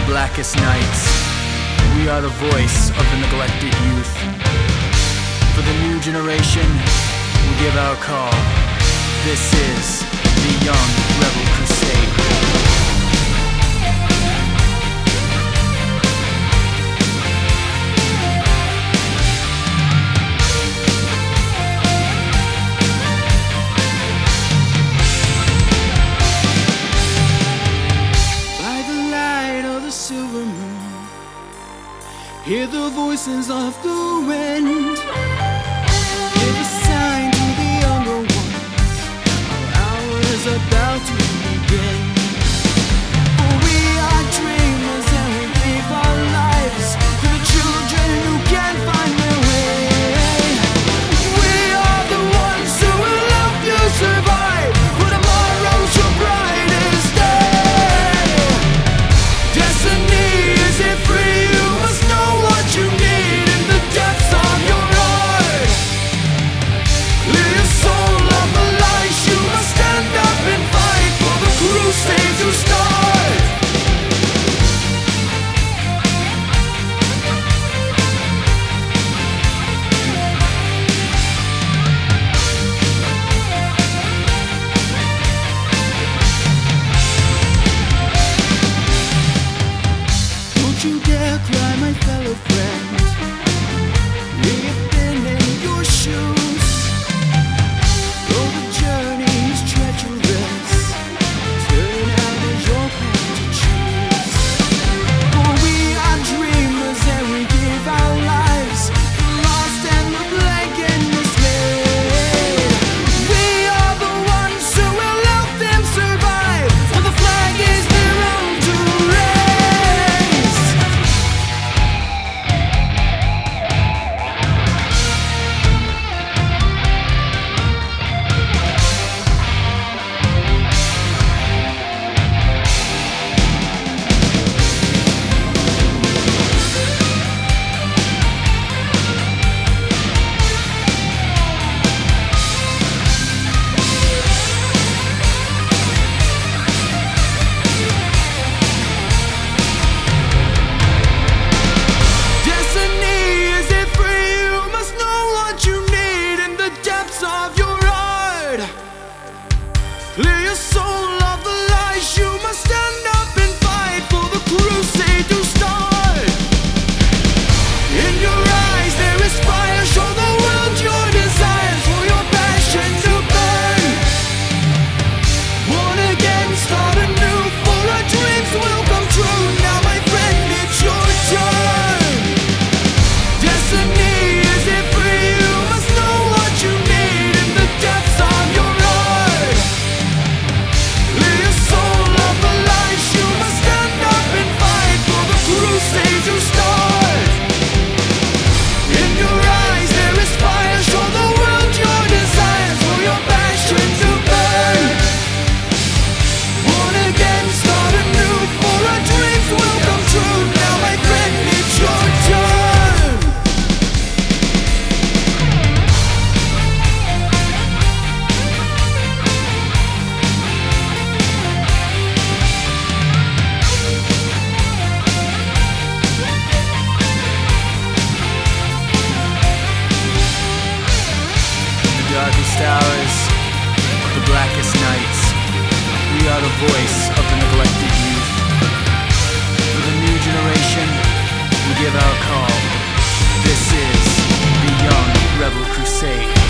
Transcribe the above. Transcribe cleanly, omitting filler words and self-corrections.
blackest nights. We are the voice of the neglected youth. For the new generation, we give our call. This is the Young Rebel Crusade. Hear the voices of the wind. Give a sign to the younger ones. Our hour is about to begin. For we are dreamers and we live our lives for the children who can't find their way. We are the ones who will help you survive, for tomorrow's your brightest day. Destiny is it free? You need in the depths of your heart. Clear your soul of the lies. You must stand up and fight for the crusade to start. Don't you dare cry, my fellow friend. Clear your soul of the lies. You must stand up and fight for the crusade to start. In your eyes there is fire. Show the world your desires, for your passion to burn. Born again, start anew, for our dreams will come true. Now my friend, it's your turn. Destiny is it free? You must know what you need in the depths of your heart. Clear your soul of the lies. You must stand up and fight for the crusade to start. In your eyes there is fire. Show the world your desires, for your passion to burn. Born again, start anew, for our dreams will come true. Now my friend, it's your turn. Darkest hours of the blackest nights, we are the voice of the neglected youth. For the new generation, we give our call. This is the Young Rebel Crusade.